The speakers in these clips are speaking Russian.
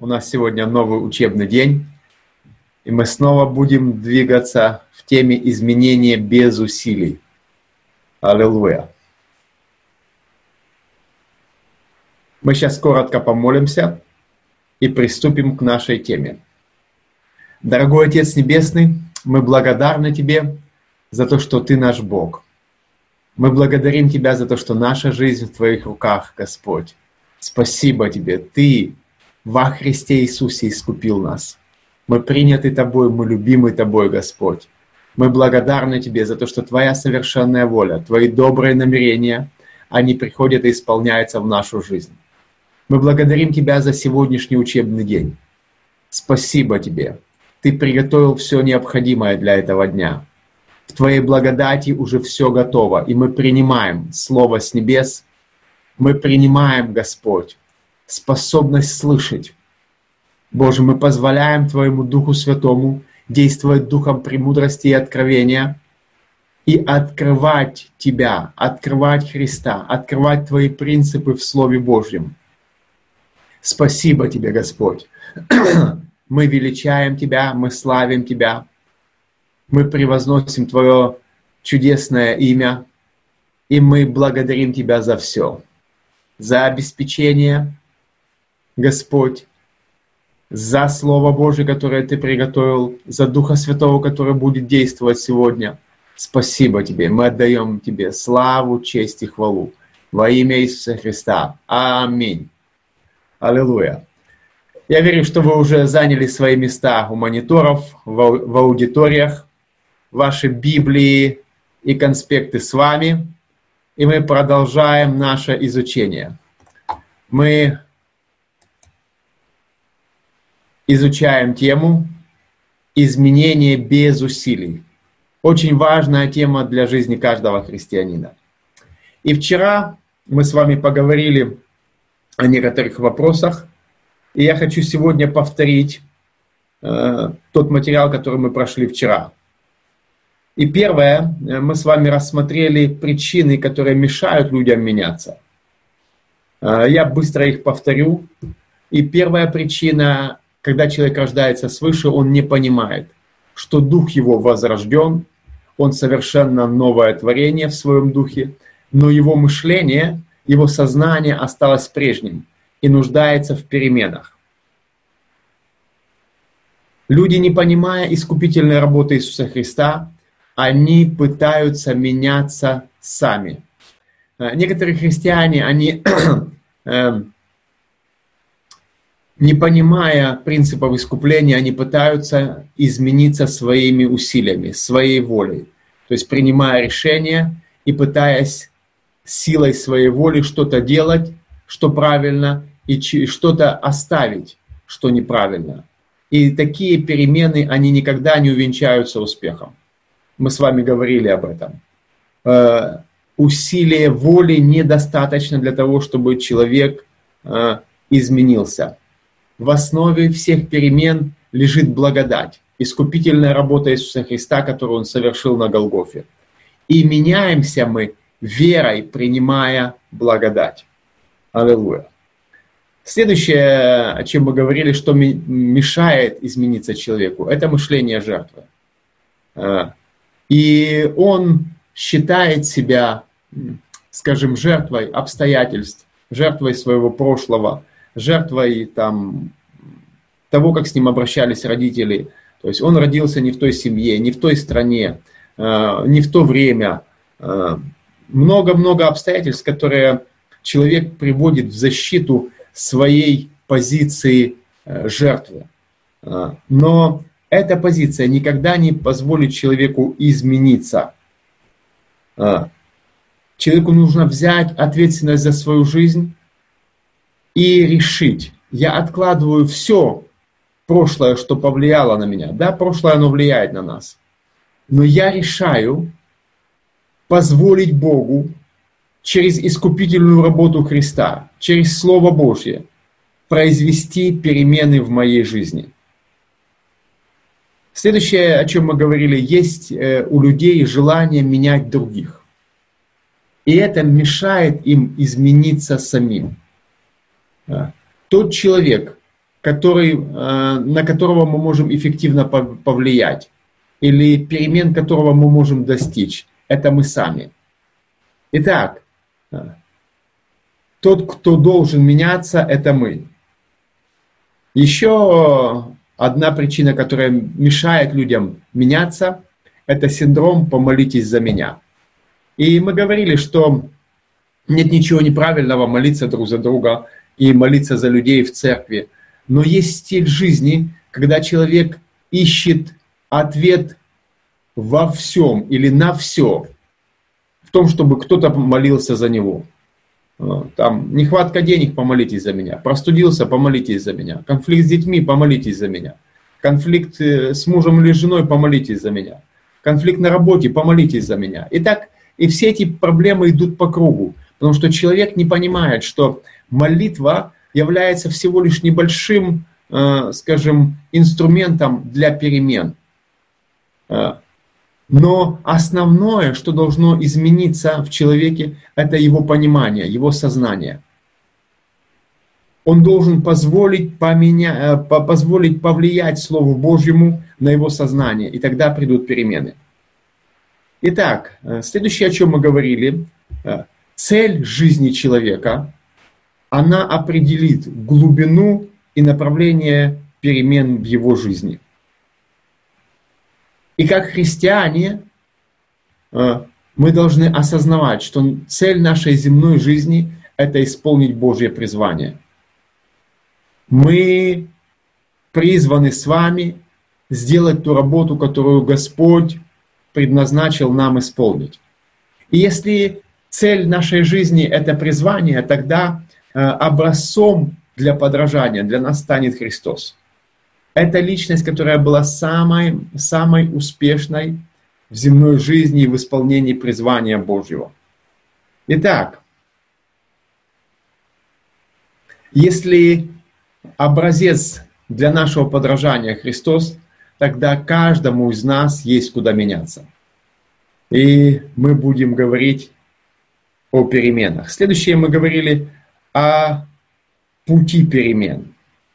У нас сегодня новый учебный день, и мы снова будем двигаться в теме изменения без усилий. Аллилуйя. Мы сейчас коротко помолимся и приступим к нашей теме. Дорогой Отец Небесный, мы благодарны Тебе за то, что Ты наш Бог. Мы благодарим Тебя за то, что наша жизнь в Твоих руках, Господь. Спасибо Тебе. Ты во Христе Иисусе искупил нас. Мы приняты Тобой, мы любимы Тобой, Господь. Мы благодарны Тебе за то, что Твоя совершенная воля, Твои добрые намерения, они приходят и исполняются в нашу жизнь. Мы благодарим Тебя за сегодняшний учебный день. Спасибо Тебе. Ты приготовил все необходимое для этого дня. В Твоей благодати уже все готово, и мы принимаем Слово с небес. Мы принимаем, Господь, способность слышать. Боже, мы позволяем Твоему Духу Святому действовать духом премудрости и откровения и открывать Тебя, открывать Христа, открывать Твои принципы в Слове Божьем. Спасибо Тебе, Господь. Мы величаем Тебя, мы славим Тебя, мы превозносим Твое чудесное имя, и мы благодарим Тебя за все. За обеспечение, Господь, за Слово Божие, которое Ты приготовил, за Духа Святого, который будет действовать сегодня. Спасибо Тебе. Мы отдаем Тебе славу, честь и хвалу. Во имя Иисуса Христа. Аминь. Аллилуйя. Я верю, что вы уже заняли свои места у мониторов, в аудиториях. Ваши Библии и конспекты с вами. И мы продолжаем наше изучение. Мы изучаем тему «Изменение без усилий». Очень важная тема для жизни каждого христианина. И вчера мы с вами поговорили о некоторых вопросах. И я хочу сегодня повторить тот материал, который мы прошли вчера. И первое, мы с вами рассмотрели причины, которые мешают людям меняться. Я быстро их повторю. И первая причина, когда человек рождается свыше, он не понимает, что дух его возрожден, он совершенно новое творение в своем духе, но его мышление, его сознание осталось прежним и нуждается в переменах. Люди, не понимая искупительной работы Иисуса Христа, они пытаются меняться сами. Некоторые христиане, они, не понимая принципов искупления, они пытаются измениться своими усилиями, своей волей. То есть принимая решения и пытаясь силой своей воли что-то делать, что правильно, и что-то оставить, что неправильно. И такие перемены, они никогда не увенчаются успехом. Мы с вами говорили об этом. Усилие воли недостаточно для того, чтобы человек изменился. В основе всех перемен лежит благодать, искупительная работа Иисуса Христа, которую Он совершил на Голгофе. И меняемся мы верой, принимая благодать. Аллилуйя. Следующее, о чем мы говорили, что мешает измениться человеку, это мышление жертвы. И он считает себя, скажем, жертвой обстоятельств, жертвой своего прошлого, жертвой того, как с ним обращались родители. То есть он родился не в той семье, не в той стране, не в то время. Много-много обстоятельств, которые человек приводит в защиту своей позиции жертвы. Но эта позиция никогда не позволит человеку измениться. Человеку нужно взять ответственность за свою жизнь и решить. Я откладываю все прошлое, что повлияло на меня. Да, прошлое оно влияет на нас. Но я решаю позволить Богу через искупительную работу Христа, через Слово Божье произвести перемены в моей жизни. Следующее, о чем мы говорили, есть у людей желание менять других. И это мешает им измениться самим. Тот человек, на которого мы можем эффективно повлиять, или перемен которого мы можем достичь. Это мы сами. Итак, тот, кто должен меняться, это мы. Еще одна причина, которая мешает людям меняться, это синдром «помолитесь за меня». И мы говорили, что нет ничего неправильного молиться друг за друга и молиться за людей в церкви. Но есть стиль жизни, когда человек ищет ответ во всем или на все, в том, чтобы кто-то молился за него. Там, нехватка денег, помолитесь за меня. Простудился, помолитесь за меня. Конфликт с детьми, помолитесь за меня. Конфликт с мужем или женой, помолитесь за меня. Конфликт на работе, помолитесь за меня. И все эти проблемы идут по кругу. Потому что человек не понимает, что молитва является всего лишь небольшим, скажем, инструментом для перемен. Но основное, что должно измениться в человеке, это его понимание, его сознание. Он должен позволить повлиять Слову Божьему на его сознание, и тогда придут перемены. Итак, следующее, о чем мы говорили, цель жизни человека, она определит глубину и направление перемен в его жизни. И как христиане мы должны осознавать, что цель нашей земной жизни – это исполнить Божье призвание. Мы призваны с вами сделать ту работу, которую Господь предназначил нам исполнить. И если цель нашей жизни – это призвание, тогда образцом для подражания для нас станет Христос. Это личность, которая была самой успешной в земной жизни и в исполнении призвания Божьего. Итак, если образец для нашего подражания Христос, тогда каждому из нас есть куда меняться. И мы будем говорить о переменах. Следующее мы говорили о пути перемен.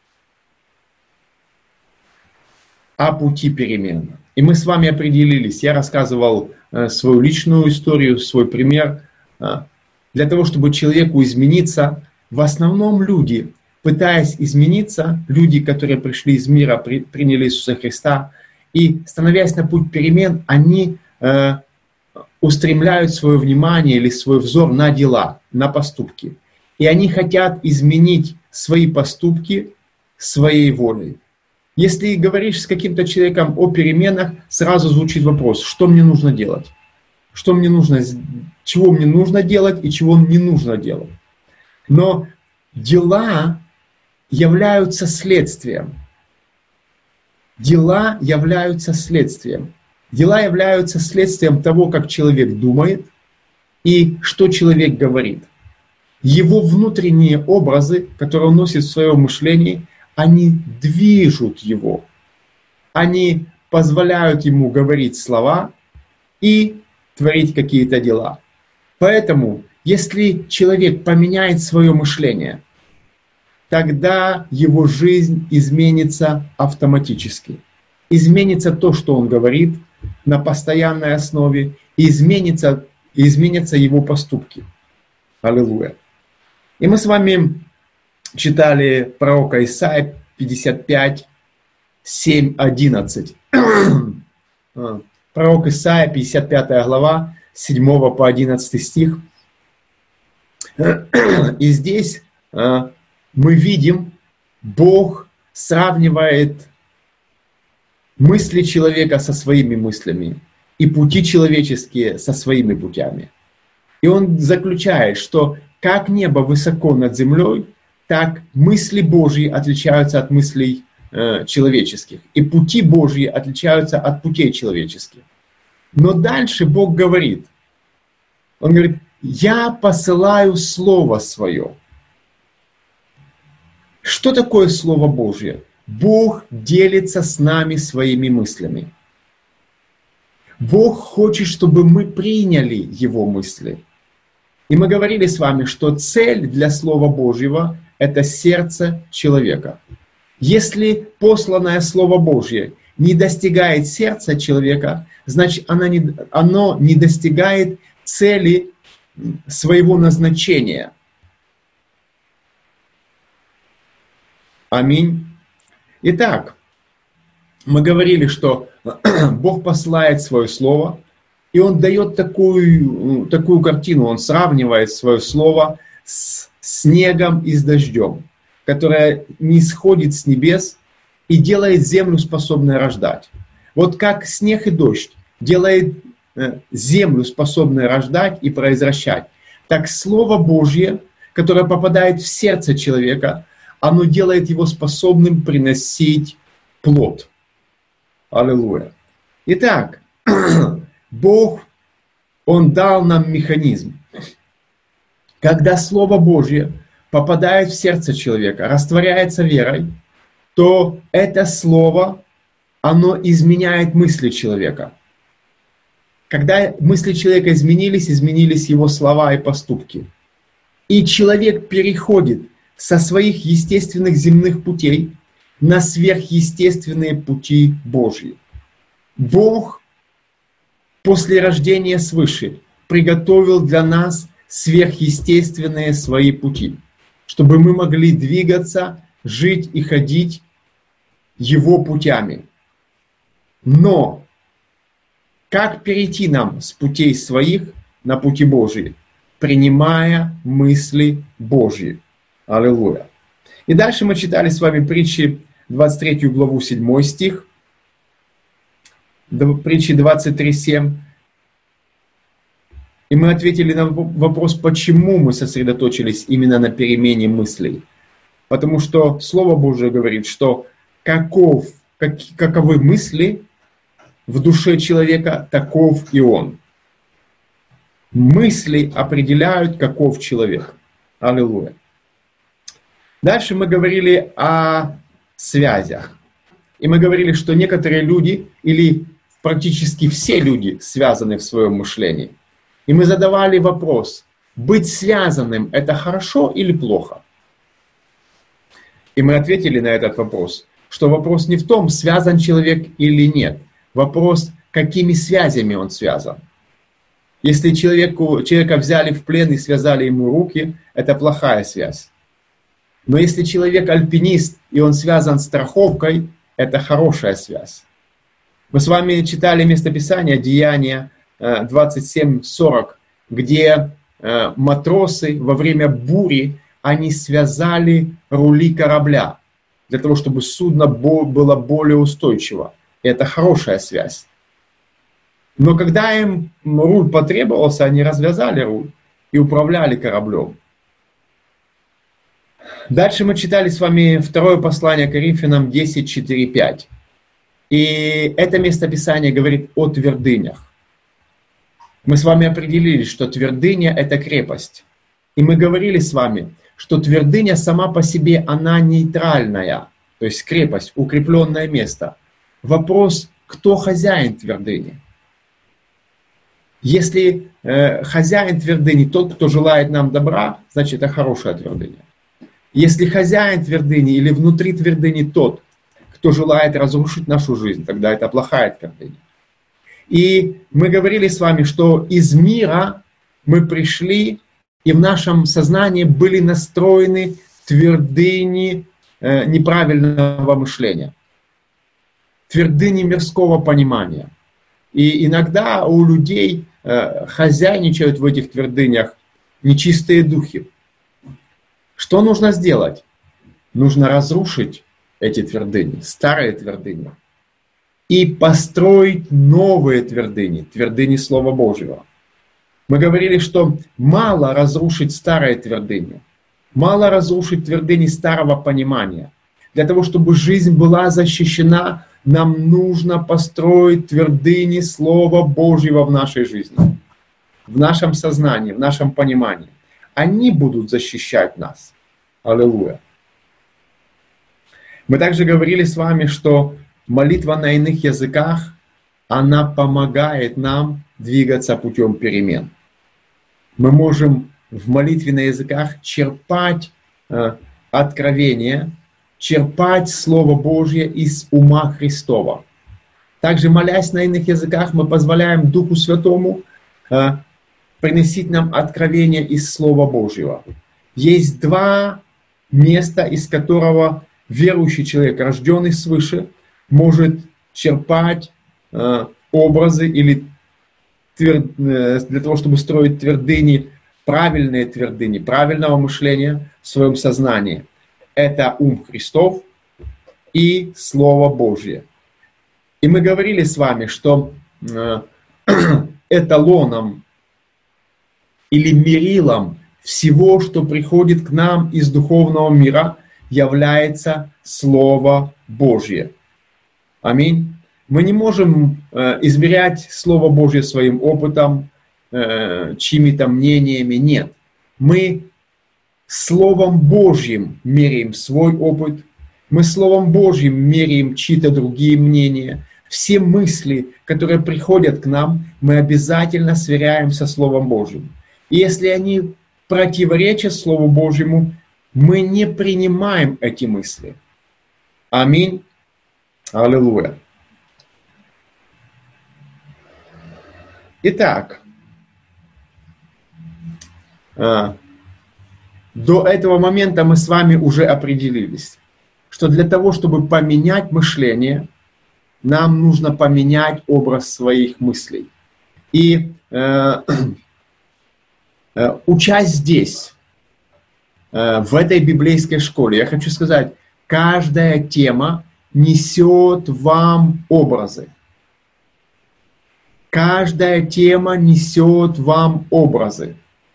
О пути перемен. И мы с вами определились. Я рассказывал свою личную историю, свой пример. Для того, чтобы человеку измениться, в основном люди, пытаясь измениться, люди, которые пришли из мира, приняли Иисуса Христа, и становясь на путь перемен, они устремляют свое внимание или свой взор на дела, на поступки. И они хотят изменить свои поступки своей волей. Если говоришь с каким-то человеком о переменах, сразу звучит вопрос, что мне нужно делать? Что мне нужно, чего мне нужно делать и чего не нужно делать? Но дела являются следствием. Дела являются следствием. Дела являются следствием того, как человек думает и что человек говорит. Его внутренние образы, которые он носит в своем мышлении, они движут его. Они позволяют ему говорить слова и творить какие-то дела. Поэтому, если человек поменяет свое мышление, тогда его жизнь изменится автоматически. Изменится то, что он говорит на постоянной основе, и изменятся его поступки. Аллилуйя. И мы с вами читали пророка Исаия 55, 7, 11. Пророк Исаия, 55 глава, 7 по 11 стих. И здесь мы видим, Бог сравнивает мысли человека со своими мыслями и пути человеческие со своими путями. И он заключает, что как небо высоко над землей, так мысли Божьи отличаются от мыслей человеческих. И пути Божьи отличаются от путей человеческих. Но дальше Бог говорит, Он говорит, я посылаю Слово Свое. Что такое Слово Божье? Бог делится с нами своими мыслями. Бог хочет, чтобы мы приняли Его мысли. И мы говорили с вами, что цель для Слова Божьего – это сердце человека. Если посланное Слово Божье не достигает сердца человека, значит оно не достигает цели своего назначения. Аминь. Итак, мы говорили, что Бог посылает свое Слово, и Он дает такую картину, Он сравнивает свое Слово с снегом и с дождем, которое не сходит с небес и делает землю способной рождать. Вот как снег и дождь делает землю способной рождать и произвращать, так Слово Божье, которое попадает в сердце человека, оно делает его способным приносить плод. Аллилуйя. Итак, Бог, Он дал нам механизм. Когда Слово Божье попадает в сердце человека, растворяется верой, то это Слово, оно изменяет мысли человека. Когда мысли человека изменились его слова и поступки. И человек переходит со своих естественных земных путей на сверхъестественные пути Божьи. Бог после рождения свыше приготовил для нас сверхъестественные свои пути, чтобы мы могли двигаться, жить и ходить Его путями. Но как перейти нам с путей своих на пути Божьи? Принимая мысли Божьи. Аллилуйя. И дальше мы читали с вами притчи 23 главу 7 стих, притчи 23:7. И мы ответили на вопрос, почему мы сосредоточились именно на перемене мыслей. Потому что Слово Божие говорит, что каковы мысли в душе человека, таков и он. Мысли определяют, каков человек. Аллилуйя. Дальше мы говорили о связях. И мы говорили, что некоторые люди, или практически все люди, связаны в своем мышлении. И мы задавали вопрос, быть связанным – это хорошо или плохо? И мы ответили на этот вопрос, что вопрос не в том, связан человек или нет. Вопрос, какими связями он связан. Если человека взяли в плен и связали ему руки, это плохая связь. Но если человек альпинист, и он связан страховкой, это хорошая связь. Мы с вами читали местописание Деяния 27:40, где матросы во время бури, они связали рули корабля, для того, чтобы судно было более устойчиво. Это хорошая связь. Но когда им руль потребовался, они развязали руль и управляли кораблем. Дальше мы читали с вами второе послание Коринфянам 10:4-5. И это местописание говорит о твердынях. Мы с вами определили, что твердыня – это крепость. И мы говорили с вами, что твердыня сама по себе, она нейтральная. То есть крепость, укрепленное место. Вопрос, кто хозяин твердыни? Если хозяин твердыни тот, кто желает нам добра, значит это хорошая твердыня. Если хозяин твердыни или внутри твердыни тот, кто желает разрушить нашу жизнь, тогда это плохая твердыня. И мы говорили с вами, что из мира мы пришли, и в нашем сознании были настроены твердыни неправильного мышления, твердыни мирского понимания. И иногда у людей хозяйничают в этих твердынях нечистые духи. Что нужно сделать? Нужно разрушить эти твердыни, старые твердыни, и построить новые твердыни, твердыни Слова Божьего. Мы говорили, что мало разрушить старые твердыни, мало разрушить твердыни старого понимания. Для того, чтобы жизнь была защищена, нам нужно построить твердыни Слова Божьего в нашей жизни, в нашем сознании, в нашем понимании. Они будут защищать нас. Аллилуйя. Мы также говорили с вами, что молитва на иных языках, она помогает нам двигаться путем перемен. Мы можем в молитве на языках черпать откровения черпать Слово Божье из ума Христова. Также, молясь на иных языках, мы позволяем Духу Святому приносить нам откровение из Слова Божьего. Есть два места, из которого верующий человек, рожденный свыше, может черпать образы или для того, чтобы строить твердыни, правильные твердыни, правильного мышления в своем сознании. Это ум Христов и Слово Божье. И мы говорили с вами, что эталоном или мерилом всего, что приходит к нам из духовного мира, является Слово Божье. Аминь. Мы не можем измерять Слово Божье своим опытом, чьими-то мнениями. Нет. Мы Словом Божьим меряем свой опыт. Мы Словом Божьим меряем чьи-то другие мнения. Все мысли, которые приходят к нам, мы обязательно сверяем со Словом Божьим. И если они противоречат Слову Божьему, мы не принимаем эти мысли. Аминь. Аллилуйя. Итак, до этого момента мы с вами уже определились, что для того, чтобы поменять мышление, нам нужно поменять образ своих мыслей. И учась здесь, в этой библейской школе, я хочу сказать, каждая тема несет вам образы. Каждая тема несет вам образы.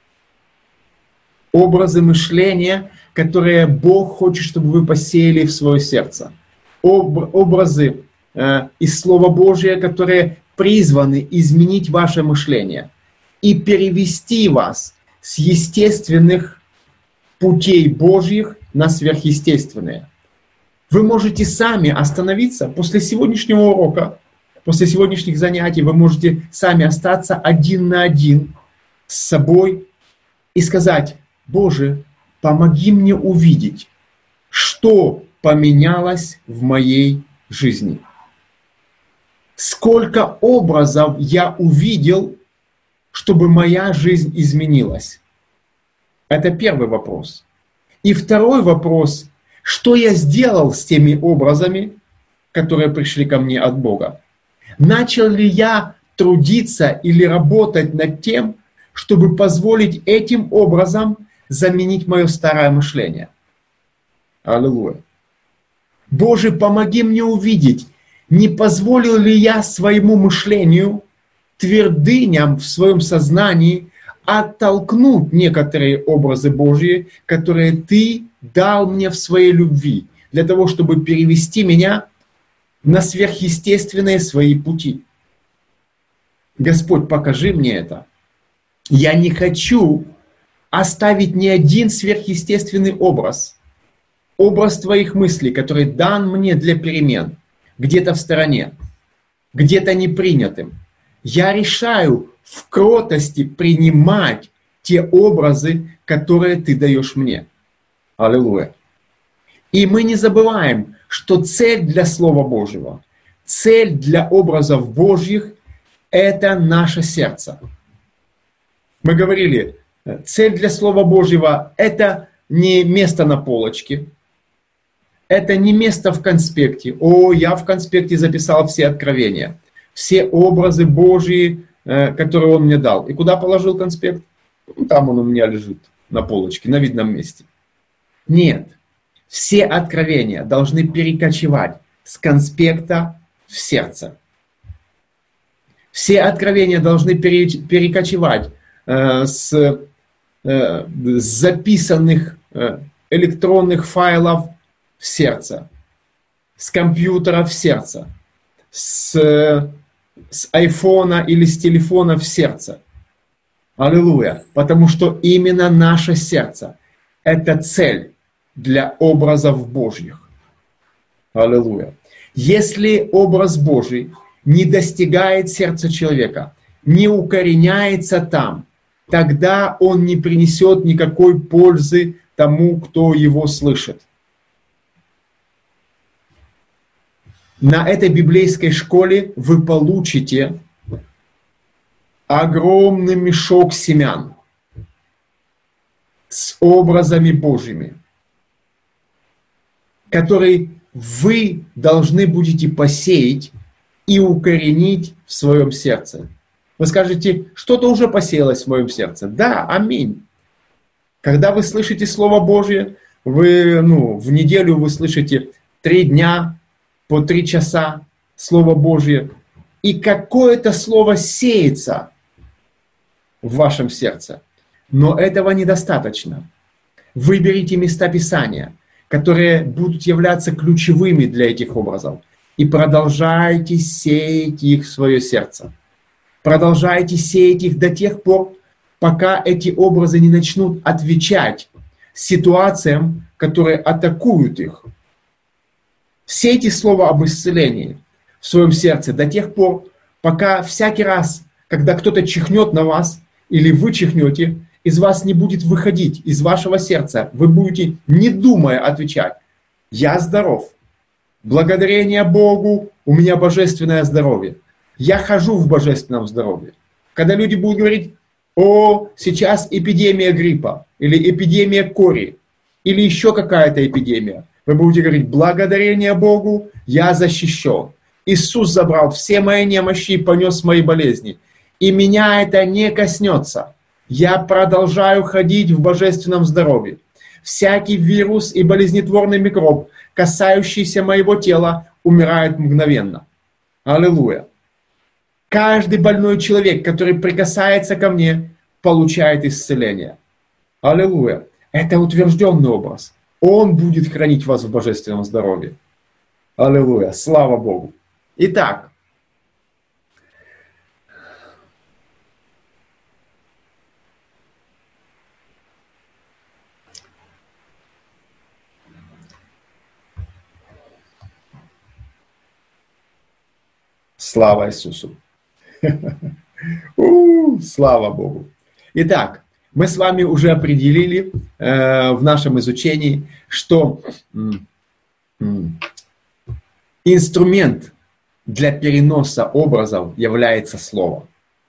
Образы мышления, которые Бог хочет, чтобы вы посеяли в свое сердце. Образы из Слова Божия, которые призваны изменить ваше мышление и перевести вас с естественных путей Божьих на сверхъестественные. Вы можете сами остановиться после сегодняшнего урока, после сегодняшних занятий, вы можете сами остаться один на один с собой и сказать: Боже, помоги мне увидеть, что поменялось в моей жизни. Сколько образов я увидел, чтобы моя жизнь изменилась? Это первый вопрос. И второй вопрос: что я сделал с теми образами, которые пришли ко мне от Бога? Начал ли я трудиться или работать над тем, чтобы позволить этим образом заменить мое старое мышление? Аллилуйя. Боже, помоги мне увидеть, не позволил ли я своему мышлению, твердыням в своем сознании оттолкнуть некоторые образы Божьи, которые Ты дал мне в своей любви, для того, чтобы перевести меня на сверхъестественные свои пути. Господь, покажи мне это. Я не хочу оставить ни один сверхъестественный образ, образ Твоих мыслей, который дан мне для перемен, где-то в стороне, где-то непринятым. Я решаю в кротости принимать те образы, которые Ты даешь мне. Аллилуйя. И мы не забываем, что цель для Слова Божьего, цель для образов Божьих – это наше сердце. Мы говорили, цель для Слова Божьего – это не место на полочке, это не место в конспекте. О, я в конспекте записал все откровения, все образы Божьи, которые Он мне дал. И куда положил конспект? Там он у меня лежит, на полочке, на видном месте. Нет. Все откровения должны перекочевать с конспекта в сердце. Все откровения должны перекочевать с записанных электронных файлов в сердце, с компьютера в сердце, с айфона или с телефона в сердце. Аллилуйя. Потому что именно наше сердце – это цель для образов Божьих. Аллилуйя. Если образ Божий не достигает сердца человека, не укореняется там, тогда он не принесет никакой пользы тому, кто его слышит. на этой библейской школе вы получите огромный мешок семян с образами Божьими, который вы должны будете посеять и укоренить в своем сердце. Вы скажете, что-то уже посеялось в моем сердце. Да, аминь. Когда вы слышите Слово Божье, в неделю вы слышите 3 дня по 3 часа Слово Божье, и какое-то слово сеется в вашем сердце. Но этого недостаточно. Выберите места Писания, которые будут являться ключевыми для этих образов, и продолжайте сеять их в свое сердце. Продолжайте сеять их до тех пор, пока эти образы не начнут отвечать ситуациям, которые атакуют их. Сейте слово об исцелении в своем сердце до тех пор, пока всякий раз, когда кто-то чихнет на вас, или вы чихнете, из вас не будет выходить, из вашего сердца. Вы будете, не думая, отвечать: «Я здоров. Благодарение Богу, у меня божественное здоровье. Я хожу в божественном здоровье». Когда люди будут говорить: «О, сейчас эпидемия гриппа», или эпидемия кори, или еще какая-то эпидемия, вы будете говорить: «Благодарение Богу, я защищен. Иисус забрал все мои немощи и понес мои болезни. И меня это не коснется. Я продолжаю ходить в божественном здоровье. Всякий вирус и болезнетворный микроб, касающийся моего тела, умирает мгновенно». Аллилуйя. Каждый больной человек, который прикасается ко мне, получает исцеление. Аллилуйя. Это утвержденный образ. Он будет хранить вас в божественном здоровье. Аллилуйя. Слава Богу. Итак, слава Иисусу. Слава Богу. Итак, мы с вами уже определили в нашем изучении, что инструмент для переноса образов является Слово.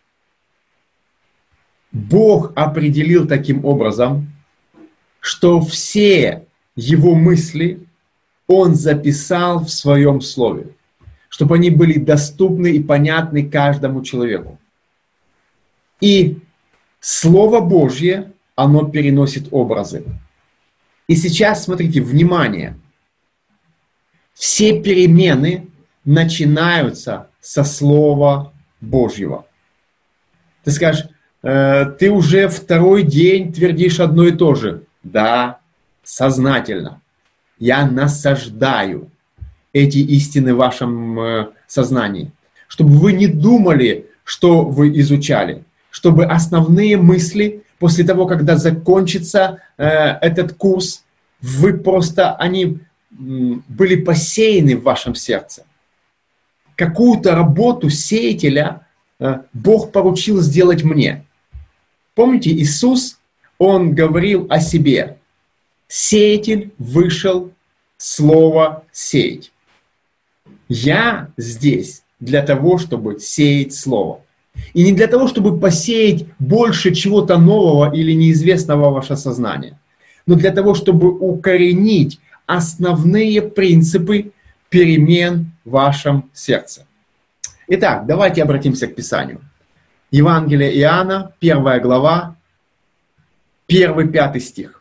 Бог определил таким образом, что все Его мысли Он записал в Своем Слове, чтобы они были доступны и понятны каждому человеку. И Слово Божье, оно переносит образы. И сейчас, смотрите, внимание. Все перемены начинаются со Слова Божьего. Ты скажешь: ты уже 2-й день твердишь одно и то же. Да, сознательно. Я насаждаю эти истины в вашем сознании, чтобы вы не думали, что вы изучали, чтобы основные мысли, после того, когда закончится этот курс, они были посеяны в вашем сердце. Какую-то работу сеятеля Бог поручил сделать мне. Помните, Иисус, Он говорил о себе: «Сеятель вышел слово сеять». Я здесь для того, чтобы сеять слово. И не для того, чтобы посеять больше чего-то нового или неизвестного в ваше сознание, но для того, чтобы укоренить основные принципы перемен в вашем сердце. Итак, давайте обратимся к Писанию. Евангелие Иоанна, 1 глава, 1-5 стих.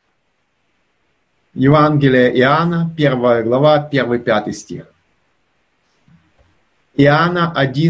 Евангелие Иоанна, 1 глава, 1-5 стих. Иоанна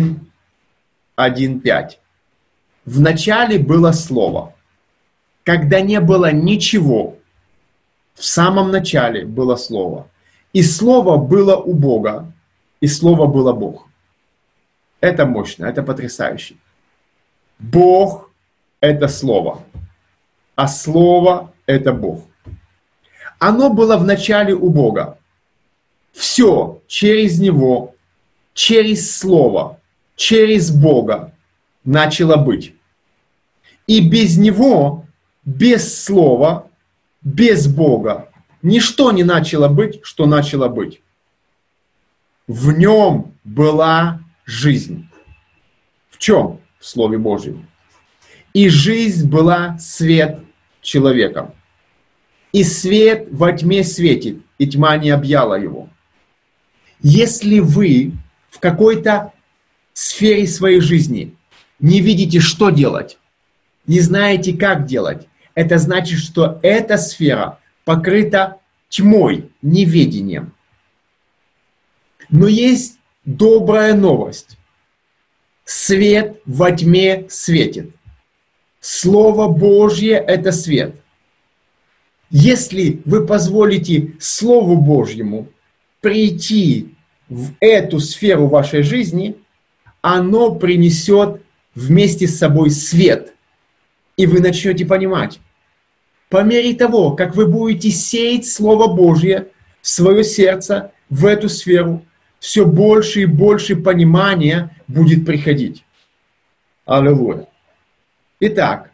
1:5. В начале было Слово. Когда не было ничего, в самом начале было Слово. И Слово было у Бога, и Слово было Бог. Это мощно, это потрясающе. Бог – это Слово, а Слово – это Бог. Оно было в начале у Бога. Все через Него, через Слово, через Бога начало быть. И без Него, без Слова, без Бога ничто не начало быть, что начало быть. в нем была жизнь. В чем? В Слове Божьем. И жизнь была свет человеком. И свет во тьме светит, и тьма не объяла его. Если вы в какой-то сфере своей жизни не видите, что делать, не знаете, как делать, это значит, что эта сфера покрыта тьмой, неведением. Но есть добрая новость. Свет во тьме светит. Слово Божье – это свет. Если вы позволите Слову Божьему прийти в эту сферу вашей жизни, оно принесет вместе с собой свет. И вы начнете понимать, по мере того, как вы будете сеять Слово Божье в свое сердце, в эту сферу, все больше и больше понимания будет приходить. Аллилуйя. Итак,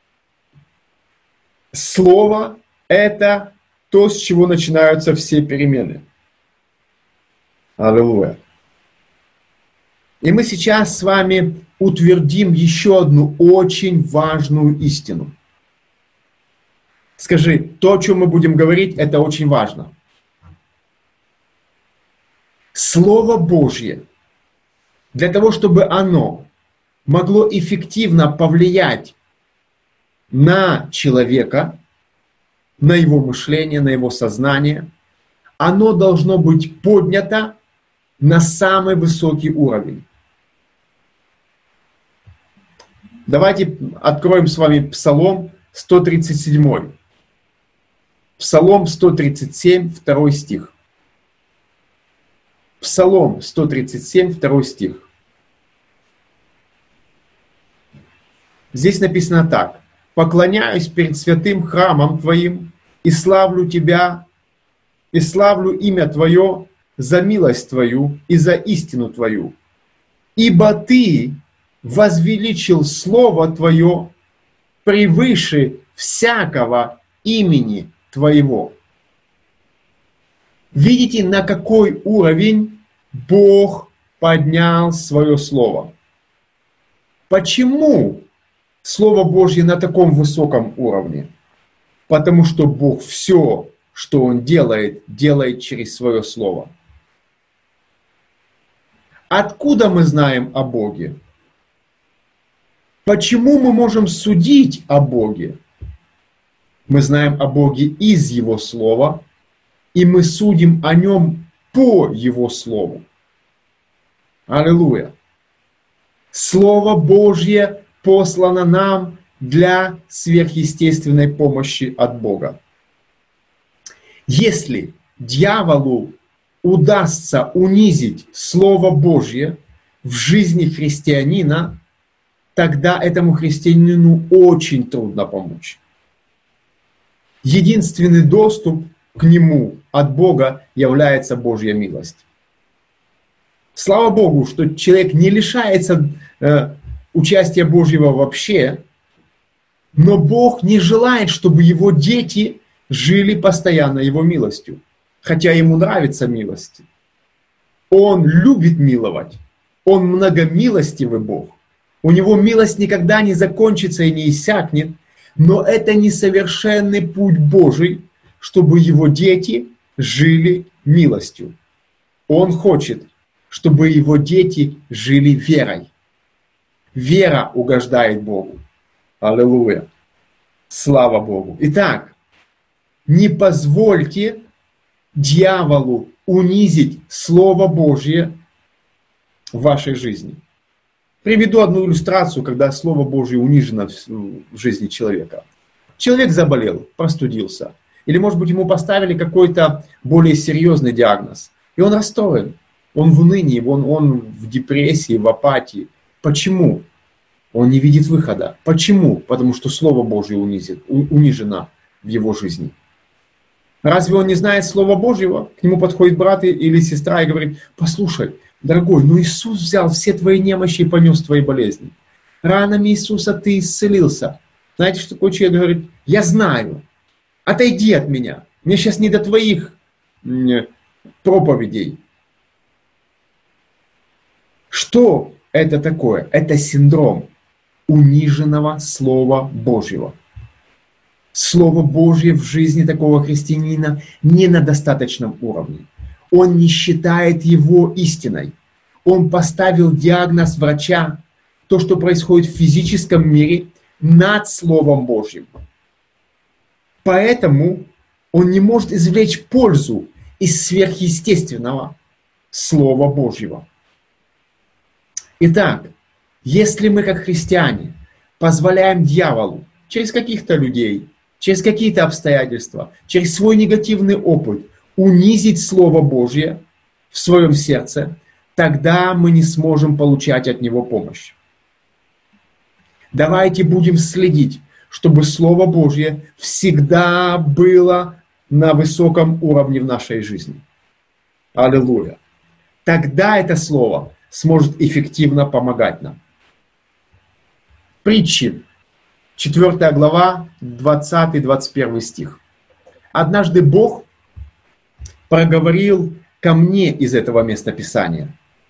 Слово – это то, с чего начинаются все перемены. Аллилуйя. И мы сейчас с вами утвердим еще одну очень важную истину. Скажи, то, о чем мы будем говорить, это очень важно. Слово Божье, для того, чтобы оно могло эффективно повлиять на человека, на его мышление, на его сознание, оно должно быть поднято на самый высокий уровень. Давайте откроем с вами Псалом 137. Псалом 137, 2 стих. Псалом 137, 2 стих. Здесь написано так. «Поклоняюсь перед святым храмом Твоим и славлю Тебя, и славлю имя Твое за милость Твою и за истину Твою. Ибо Ты возвеличил Слово Твое превыше всякого имени Твоего». Видите, на какой уровень Бог поднял свое Слово? Почему Слово Божье на таком высоком уровне? Потому что Бог все, что Он делает, делает через свое Слово. Откуда мы знаем о Боге? Почему мы можем судить о Боге? Мы знаем о Боге из Его Слова, и мы судим о Нем по Его Слову. Аллилуйя! Слово Божье послано нам для сверхъестественной помощи от Бога. Если дьяволу удастся унизить Слово Божье в жизни христианина, тогда этому христианину очень трудно помочь. Единственный доступ к нему от Бога является Божья милость. Слава Богу, что человек не лишается участия Божьего вообще, но Бог не желает, чтобы его дети жили постоянно Его милостью, хотя Ему нравится милость. Он любит миловать, Он многомилостивый Бог. У Него милость никогда не закончится и не иссякнет, но это несовершенный путь Божий, чтобы Его дети жили милостью. Он хочет, чтобы Его дети жили верой. Вера угождает Богу. Аллилуйя. Слава Богу. Итак, не позвольте дьяволу унизить Слово Божье в вашей жизни. Приведу одну иллюстрацию, когда Слово Божье унижено в жизни человека. Человек заболел, простудился. Или, может быть, ему поставили какой-то более серьезный диагноз. И он расстроен. Он в унынии, он в депрессии, в апатии. Почему? Он не видит выхода. Почему? Потому что Слово Божье унижено в его жизни. Разве он не знает Слова Божьего? К нему подходит брат или сестра и говорит: послушай, дорогой, ну Иисус взял все твои немощи и понес твои болезни. Ранами Иисуса ты исцелился. Знаете, что такой человек говорит? Я знаю. Отойди от меня. Мне сейчас не до твоих проповедей. Что это такое? Это синдром униженного Слова Божьего. Слово Божье в жизни такого христианина не на достаточном уровне. Он не считает его истиной. Он поставил диагноз врача, то, что происходит в физическом мире, над Словом Божьим. Поэтому он не может извлечь пользу из сверхъестественного Слова Божьего. Итак, если мы, как христиане, позволяем дьяволу через каких-то людей, через какие-то обстоятельства, через свой негативный опыт унизить Слово Божье в своем сердце, тогда мы не сможем получать от него помощь. Давайте будем следить, чтобы Слово Божье всегда было на высоком уровне в нашей жизни. Аллилуйя. Тогда это Слово сможет эффективно помогать нам. Притчи, 4 глава, 20-21 стих. «Однажды Бог проговорил ко мне из этого местописания».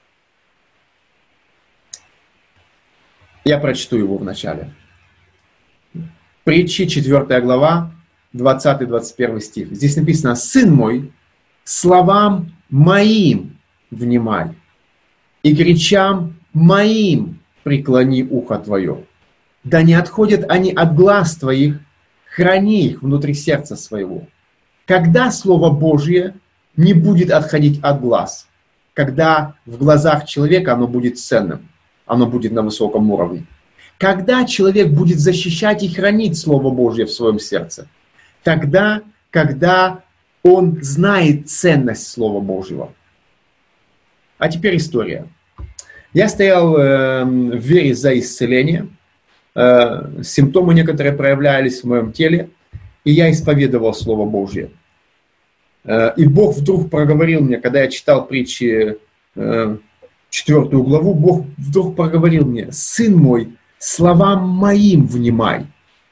Я прочту его вначале. Притчи, 4 глава, 20-21 стих. Здесь написано: «Сын мой, словам моим внимай, и к речам моим преклони ухо твое. Да не отходят они от глаз твоих, храни их внутри сердца своего». Когда Слово Божье не будет отходить от глаз? Когда в глазах человека оно будет ценным, оно будет на высоком уровне. Когда человек будет защищать и хранить Слово Божье в своем сердце? Тогда, когда он знает ценность Слова Божьего. А теперь история. Я стоял в вере за исцеление. Симптомы некоторые проявлялись в моем теле, и я исповедовал Слово Божье. И Бог вдруг проговорил мне, когда я читал притчи 4 главу, Бог вдруг проговорил мне: «Сын мой, словам моим внимай».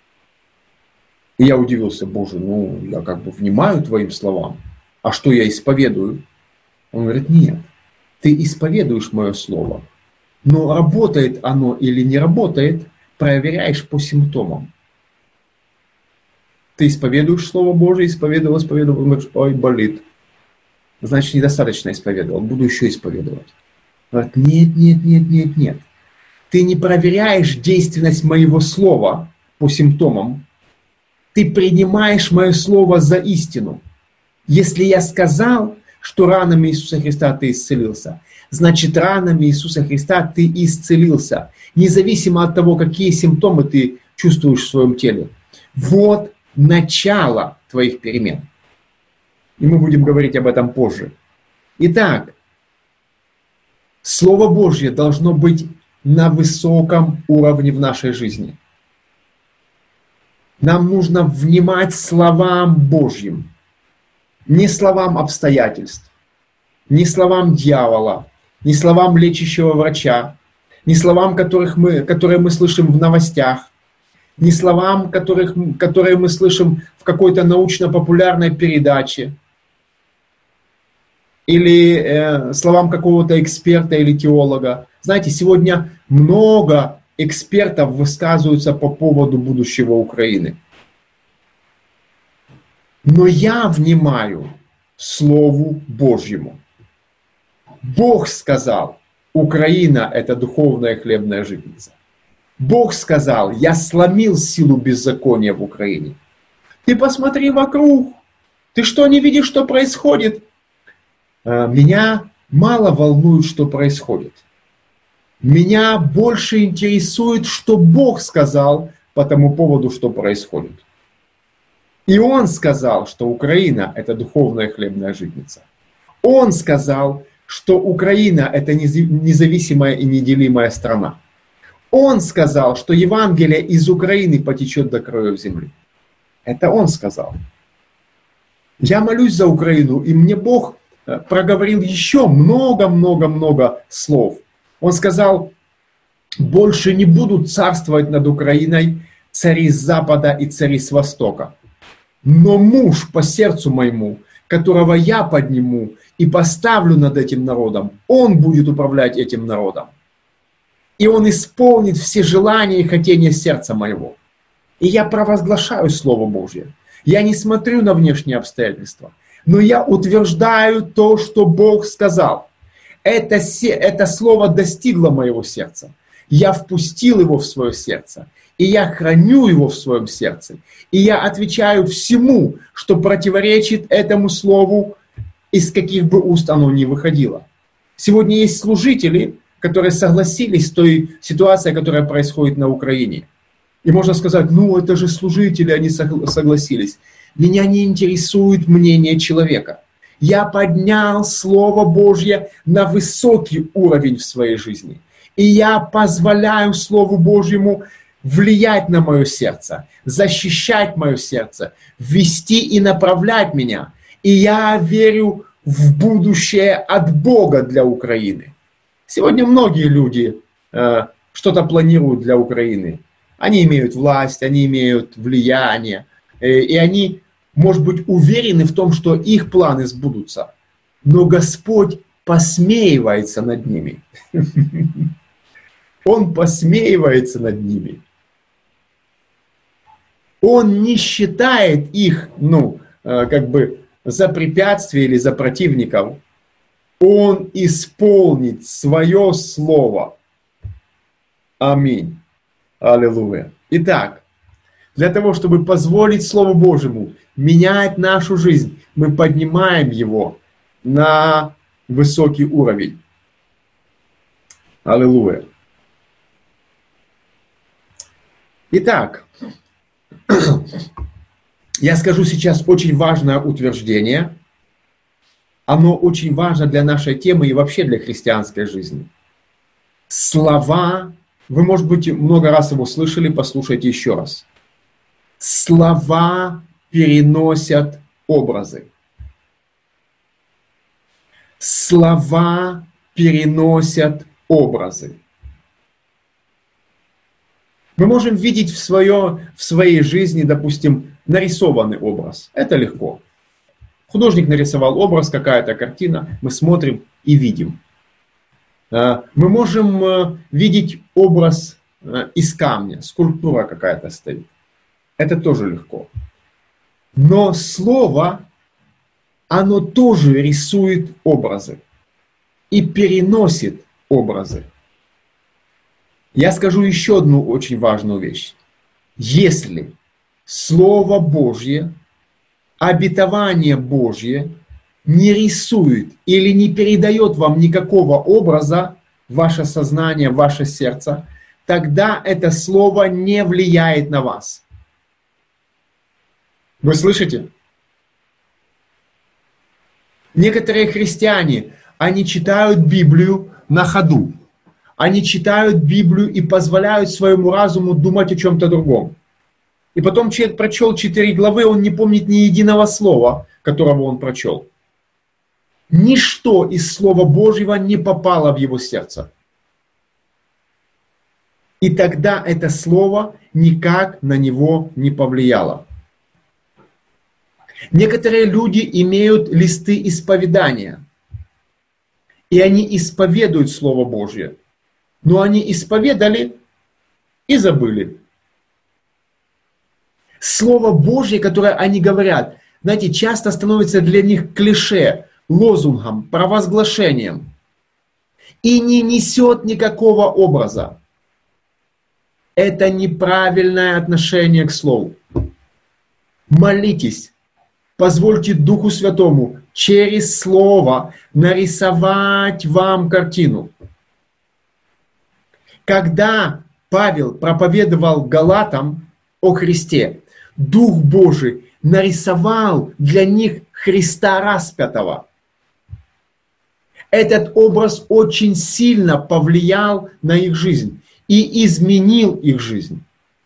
И я удивился: Боже, я как бы внимаю твоим словам, а что я исповедую? Он говорит: нет, ты исповедуешь мое слово, но работает оно или не работает, проверяешь по симптомам. Ты исповедуешь Слово Божие, исповедовал, говоришь: ой, болит. Значит, недостаточно исповедовал, буду еще исповедовать. Он говорит: нет. Ты не проверяешь действенность моего слова по симптомам. Ты принимаешь мое слово за истину. Если я сказал, что ранами Иисуса Христа ты исцелился, значит, ранами Иисуса Христа ты исцелился. Независимо от того, какие симптомы ты чувствуешь в своем теле. Вот начало твоих перемен. И мы будем говорить об этом позже. Итак, Слово Божье должно быть на высоком уровне в нашей жизни. Нам нужно внимать словам Божьим, не словам обстоятельств, не словам дьявола, не словам лечащего врача, не словам, которые мы слышим в новостях, не словам, которые мы слышим в какой-то научно-популярной передаче, или словам какого-то эксперта или теолога. Знаете, сегодня много экспертов высказываются по поводу будущего Украины. Но я внимаю Слову Божьему. Бог сказал: Украина – это духовная хлебная житница. Бог сказал: я сломил силу беззакония в Украине. Ты посмотри вокруг. Ты что, не видишь, что происходит? Меня мало волнует, что происходит. Меня больше интересует, что Бог сказал по тому поводу, что происходит. И Он сказал, что Украина – это духовная хлебная житница. Он сказал, что Украина – это независимая и неделимая страна. Он сказал, что Евангелие из Украины потечет до краев земли. Это Он сказал. Я молюсь за Украину, и мне Бог проговорил еще много слов. Он сказал: больше не будут царствовать над Украиной цари с запада и цари с востока. Но муж по сердцу моему, которого я подниму, и поставлю над этим народом. Он будет управлять этим народом. И он исполнит все желания и хотения сердца моего. И я провозглашаю Слово Божье. Я не смотрю на внешние обстоятельства, но я утверждаю то, что Бог сказал. Это слово достигло моего сердца. Я впустил его в свое сердце. И я храню его в своем сердце. И я отвечаю всему, что противоречит этому слову, из каких бы уст оно ни выходило. Сегодня есть служители, которые согласились с той ситуацией, которая происходит на Украине. И можно сказать, это же служители, они согласились. Меня не интересует мнение человека. Я поднял Слово Божье на высокий уровень в своей жизни. И я позволяю Слову Божьему влиять на мое сердце, защищать мое сердце, вести и направлять меня. И я верю в будущее от Бога для Украины. Сегодня многие люди что-то планируют для Украины. Они имеют власть, они имеют влияние, и они, может быть, уверены в том, что их планы сбудутся. Но Господь посмеивается над ними. Он посмеивается над ними. Он не считает их, за препятствие или за противников. Он исполнит свое слово. Аминь. Аллилуйя. Итак, для того, чтобы позволить Слову Божьему менять нашу жизнь, мы поднимаем его на высокий уровень. Аллилуйя. Итак, я скажу сейчас очень важное утверждение. Оно очень важно для нашей темы и вообще для христианской жизни. Слова, вы, может быть, много раз его слышали, послушайте еще раз. Слова переносят образы. Слова переносят образы. Мы можем видеть в своей жизни, допустим, нарисованный образ. Это легко. Художник нарисовал образ, какая-то картина, мы смотрим и видим. Мы можем видеть образ из камня, скульптура какая-то стоит. Это тоже легко. Но слово, оно тоже рисует образы и переносит образы. Я скажу еще одну очень важную вещь. Если Слово Божье, обетование Божье не рисует или не передает вам никакого образа в ваше сознание, в ваше сердце, тогда это Слово не влияет на вас. Вы слышите? Некоторые христиане, они читают Библию на ходу. Они читают Библию и позволяют своему разуму думать о чем-то другом. И потом человек прочел 4 главы, он не помнит ни единого слова, которого он прочел. Ничто из Слова Божьего не попало в его сердце. И тогда это слово никак на него не повлияло. Некоторые люди имеют листы исповедания. И они исповедуют Слово Божье. Но они исповедали и забыли. Слово Божье, которое они говорят, знаете, часто становится для них клише, лозунгом, провозглашением. И не несет никакого образа. Это неправильное отношение к Слову. Молитесь, позвольте Духу Святому через Слово нарисовать вам картину. Когда Павел проповедовал Галатам о Христе, Дух Божий нарисовал для них Христа распятого. Этот образ очень сильно повлиял на их жизнь и изменил их жизнь.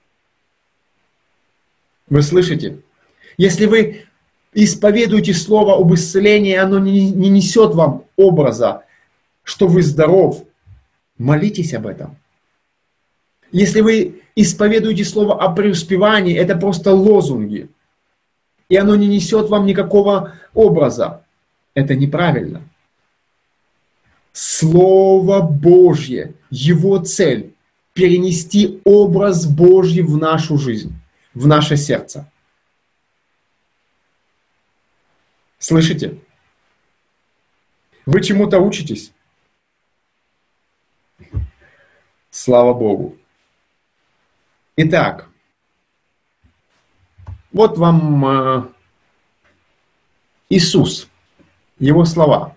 Вы слышите? Если вы исповедуете слово об исцелении, оно не несет вам образа, что вы здоров, молитесь об этом. Если вы исповедуете слово о преуспевании, это просто лозунги. И оно не несет вам никакого образа. Это неправильно. Слово Божье, его цель — перенести образ Божий в нашу жизнь, в наше сердце. Слышите? Вы чему-то учитесь? Слава Богу. Итак, вот вам Иисус, его слова.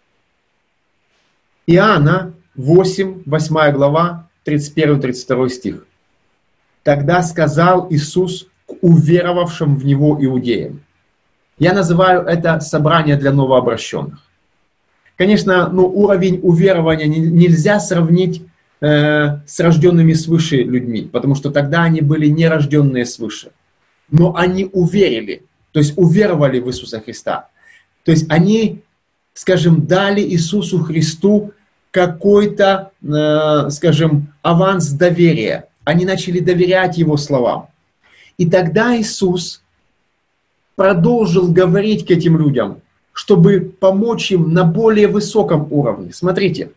Иоанна 8, 8 глава, 31-32 стих. «Тогда сказал Иисус к уверовавшим в Него иудеям». Я называю это собрание для новообращенных. Конечно, уровень уверования нельзя сравнить с рожденными свыше людьми, потому что тогда они были не рожденные свыше. Но они уверили, то есть уверовали в Иисуса Христа. То есть они, скажем, дали Иисусу Христу какой-то, скажем, аванс доверия. Они начали доверять Его словам. И тогда Иисус продолжил говорить к этим людям, чтобы помочь им на более высоком уровне. Смотрите.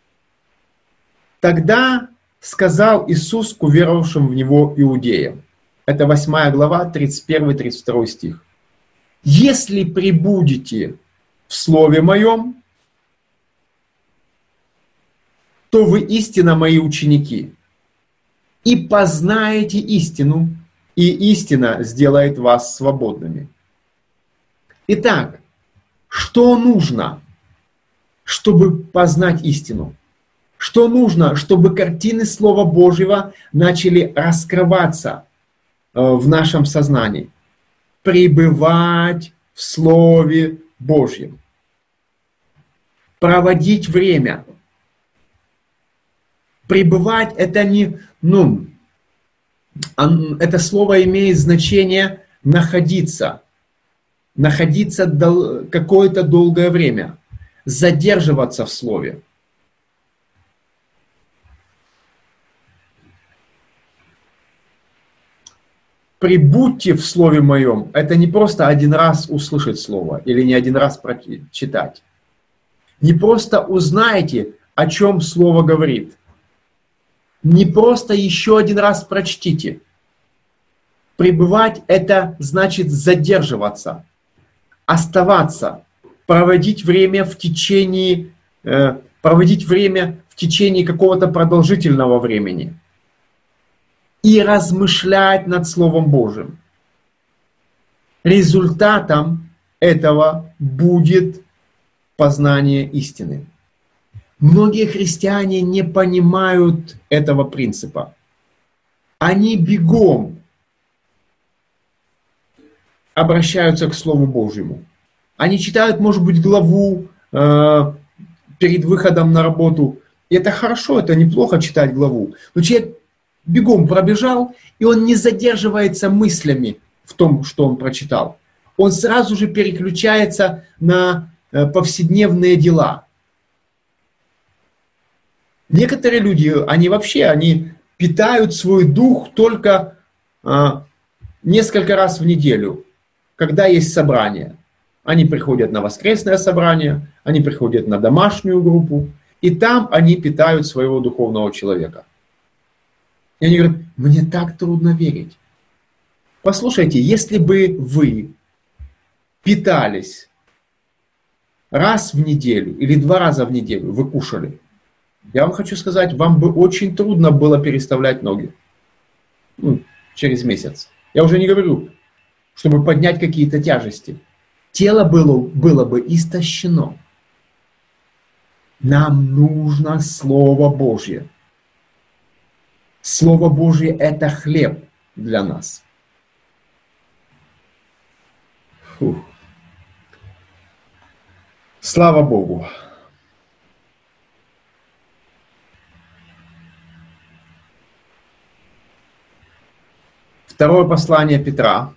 Тогда сказал Иисус к уверовавшим в Него иудеям. Это 8 глава, 31-32 стих. «Если пребудете в Слове Моем, то вы истинно Мои ученики, и познаете истину, и истина сделает вас свободными». Итак, что нужно, чтобы познать истину? Что нужно, чтобы картины Слова Божьего начали раскрываться в нашем сознании? Пребывать в Слове Божьем. Проводить время. Пребывать — это не, это слово имеет значение находиться. Находиться какое-то долгое время. Задерживаться в Слове. Прибудьте в Слове Моем. Это не просто один раз услышать Слово или не один раз прочитать. Не просто узнайте, о чем Слово говорит. Не просто еще один раз прочтите. Пребывать — это значит задерживаться, оставаться, проводить время в течение какого-то продолжительного времени. И размышлять над Словом Божьим. Результатом этого будет познание истины. Многие христиане не понимают этого принципа. Они бегом обращаются к Слову Божьему. Они читают, может быть, главу перед выходом на работу. И это хорошо, это неплохо читать главу. Но человек бегом пробежал, и он не задерживается мыслями в том, что он прочитал. Он сразу же переключается на повседневные дела. Некоторые люди, они питают свой дух только несколько раз в неделю, когда есть собрание. Они приходят на воскресное собрание, они приходят на домашнюю группу, и там они питают своего духовного человека. И они говорят: мне так трудно верить. Послушайте, если бы вы питались раз в неделю или 2 раза в неделю, вы кушали, я вам хочу сказать, вам бы очень трудно было переставлять ноги через месяц. Я уже не говорю, чтобы поднять какие-то тяжести. Тело было бы истощено. Нам нужно Слово Божье. Слово Божье — это хлеб для нас. Фух. Слава Богу. Второе послание Петра.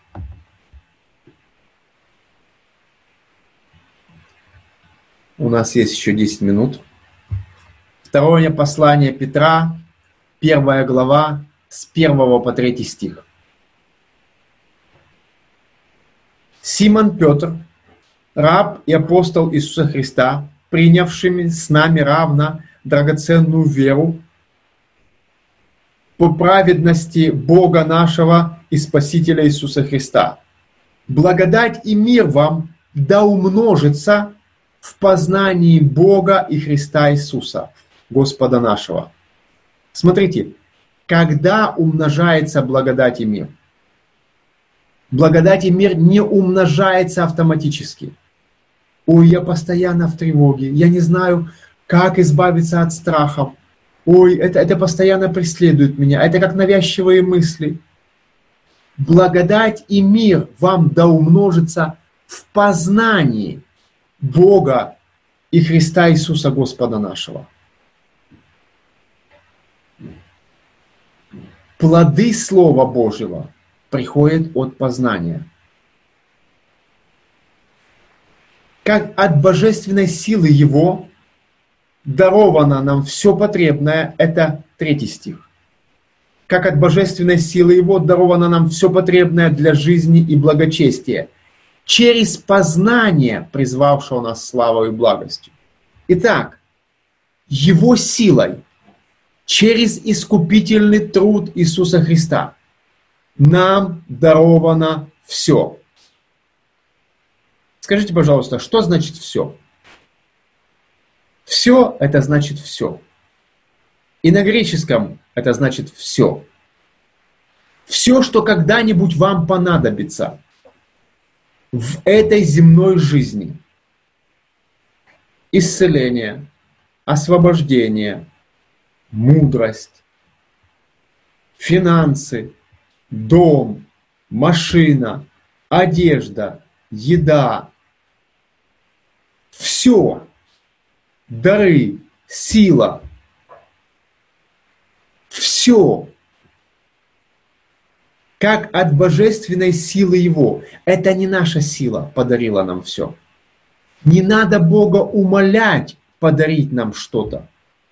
У нас есть еще 10 минут. Второе послание Петра, 1 глава, с 1 по 3 стих. Симон Петр, раб и апостол Иисуса Христа, принявшими с нами равно драгоценную веру по праведности Бога нашего и Спасителя Иисуса Христа. Благодать и мир вам да умножится в познании Бога и Христа Иисуса, Господа нашего. Смотрите, когда умножается благодать и мир? Благодать и мир не умножается автоматически. Ой, я постоянно в тревоге, я не знаю, как избавиться от страхов. Ой, это постоянно преследует меня, это как навязчивые мысли. Благодать и мир вам да умножится в познании Бога и Христа Иисуса Господа нашего. Плоды Слова Божьего приходят от познания. Как от божественной силы Его даровано нам все потребное, это 3 стих. Как от божественной силы Его даровано нам все потребное для жизни и благочестия, через познание, призвавшего нас славой и благостью. Итак, Его силой, через искупительный труд Иисуса Христа, нам даровано все. Скажите, пожалуйста, что значит все? Все – это значит все. И на греческом это значит все. Все, что когда-нибудь вам понадобится в этой земной жизни. Исцеление, освобождение, мудрость, финансы, дом, машина, одежда, еда. Все. Дары, сила. Все. Как от божественной силы Его. Это не наша сила подарила нам все. Не надо Бога умолять подарить нам что-то.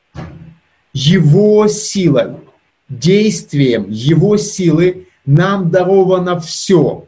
Его силой, действием Его силы нам даровано все.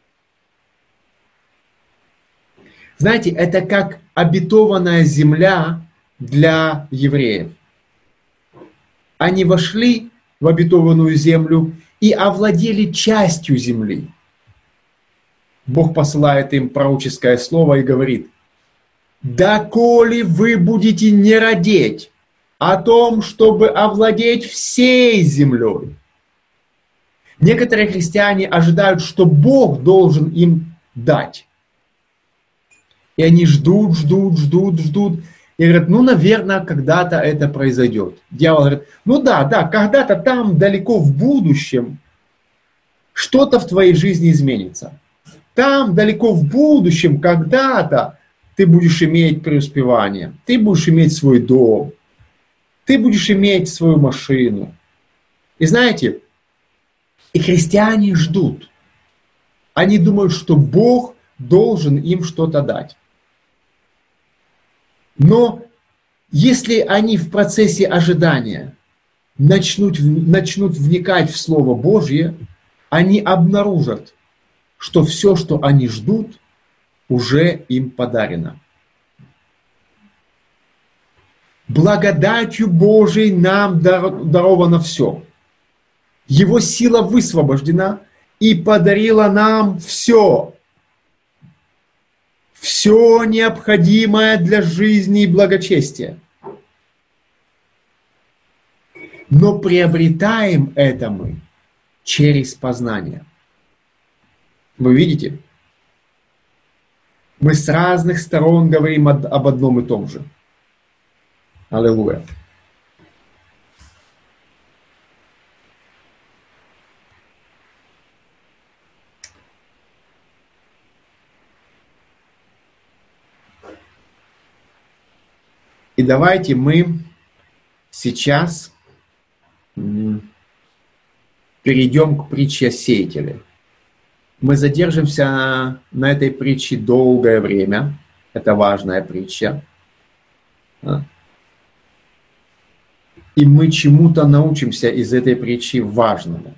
Знаете, это как обетованная земля для евреев. Они вошли в обетованную землю и овладели частью земли. Бог посылает им пророческое слово и говорит: «Доколе вы будете не радеть о том, чтобы овладеть всей землей». Некоторые христиане ожидают, что Бог должен им дать. И они ждут. И говорят, наверное, когда-то это произойдет. Дьявол говорит, да, когда-то там, далеко в будущем, что-то в твоей жизни изменится. Там, далеко в будущем, когда-то ты будешь иметь преуспевание, ты будешь иметь свой дом, ты будешь иметь свою машину. И знаете, и христиане ждут. Они думают, что Бог должен им что-то дать. Но если они в процессе ожидания начнут вникать в Слово Божье, они обнаружат, что все, что они ждут, уже им подарено. Благодатью Божией нам даровано все. Его сила высвобождена и подарила нам все. Все необходимое для жизни и благочестия. Но приобретаем это мы через познание. Вы видите? Мы с разных сторон говорим об одном и том же. Аллилуйя. И давайте мы сейчас перейдем к притче о сеятеле. Мы задержимся на этой притче долгое время. Это важная притча. И мы чему-то научимся из этой притчи важному.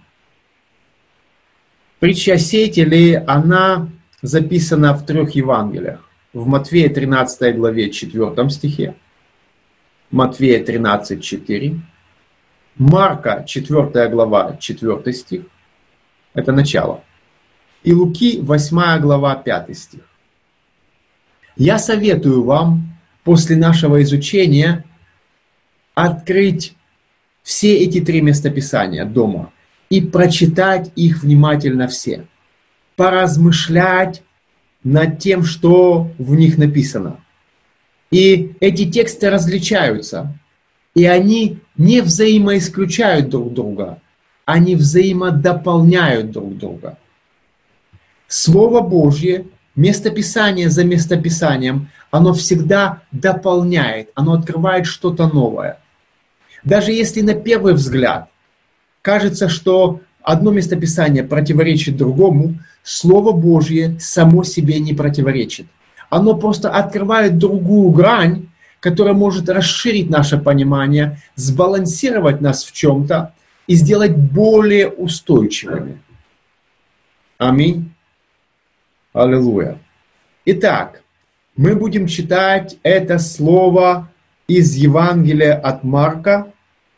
Притча о сеятеле, она записана в 3 Евангелиях. в Матфея 13 главе 4 стихе, Матфея 13, 4, Марка 4 глава 4 стих, это начало, и Луки 8 глава 5 стих. Я советую вам после нашего изучения открыть все эти 3 местописания дома и прочитать их внимательно все, поразмышлять над тем, что в них написано. И эти тексты различаются, и они не взаимоисключают друг друга, они взаимодополняют друг друга. Слово Божье, местописание за местописанием, оно всегда дополняет, оно открывает что-то новое. Даже если на первый взгляд кажется, что одно местописание противоречит другому, Слово Божье само себе не противоречит. Оно просто открывает другую грань, которая может расширить наше понимание, сбалансировать нас в чем-то и сделать более устойчивыми. Аминь. Аллилуйя. Итак, мы будем читать это слово из Евангелия от Марка,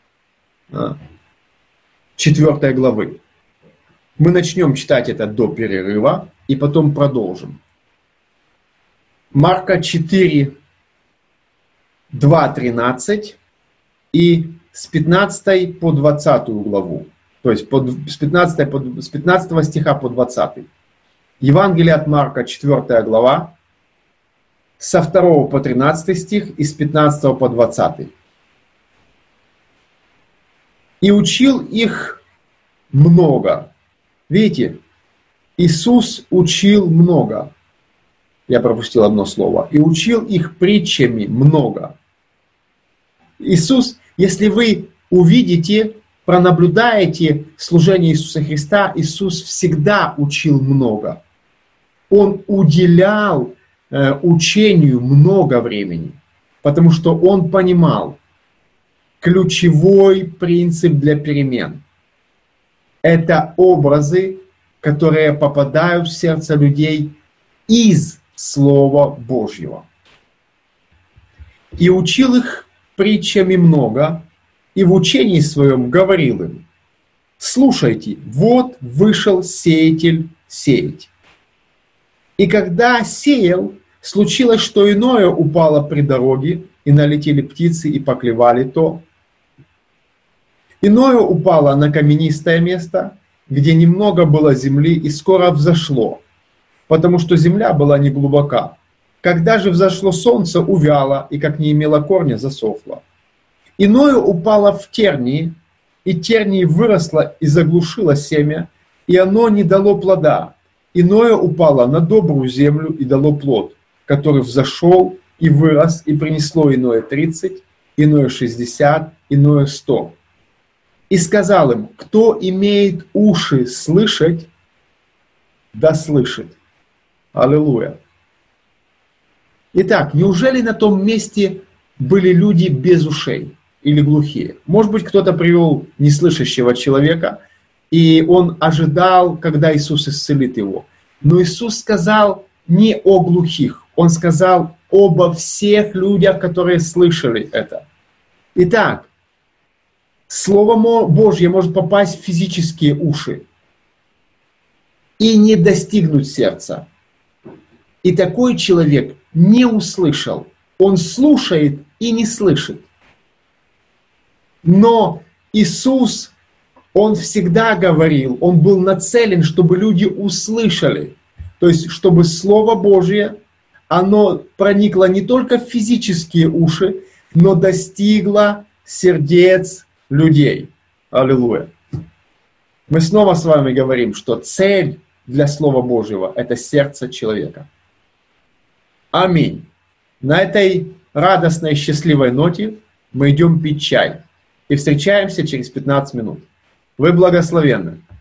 4 главы. Мы начнем читать это до перерыва и потом продолжим. Марка 4, 2, 13 и с 15 по 20 главу. То есть с 15 стиха по 20. Евангелие от Марка, 4 глава, со 2 по 13 стих и с 15 по 20. «И учил их много». Видите, Иисус учил много. Я пропустил одно слово. «И учил их притчами много». Иисус, если вы увидите, пронаблюдаете служение Иисуса Христа, Иисус всегда учил много. Он уделял учению много времени, потому что он понимал ключевой принцип для перемен. Это образы, которые попадают в сердце людей из Слова Божьего. И учил их притчами много, и в учении своем говорил им: слушайте, вот вышел сеятель сеять. И когда сеял, случилось, что иное упало при дороге, и налетели птицы и поклевали то. Иное упало на каменистое место, где немного было земли, и скоро взошло, потому что земля была не глубока. Когда же взошло солнце, увяло, и как не имело корня, засохло. Иное упало в тернии, и тернии выросло и заглушило семя, и оно не дало плода. Иное упало на добрую землю и дало плод, который взошел и вырос, и принесло иное 30, иное 60, иное 100. И сказал им: кто имеет уши слышать, да слышит. Аллилуйя. Итак, неужели на том месте были люди без ушей или глухие? Может быть, кто-то привел неслышащего человека, и он ожидал, когда Иисус исцелит его. Но Иисус сказал не о глухих, Он сказал обо всех людях, которые слышали это. Итак, Слово Божье может попасть в физические уши и не достигнуть сердца. И такой человек не услышал. Он слушает и не слышит. Но Иисус, Он всегда говорил, Он был нацелен, чтобы люди услышали. То есть, чтобы Слово Божье, оно проникло не только в физические уши, но достигло сердец людей. Аллилуйя. Мы снова с вами говорим, что цель для Слова Божьего – это сердце человека. Аминь. На этой радостной, счастливой ноте мы идем пить чай и встречаемся через 15 минут. Вы благословенны.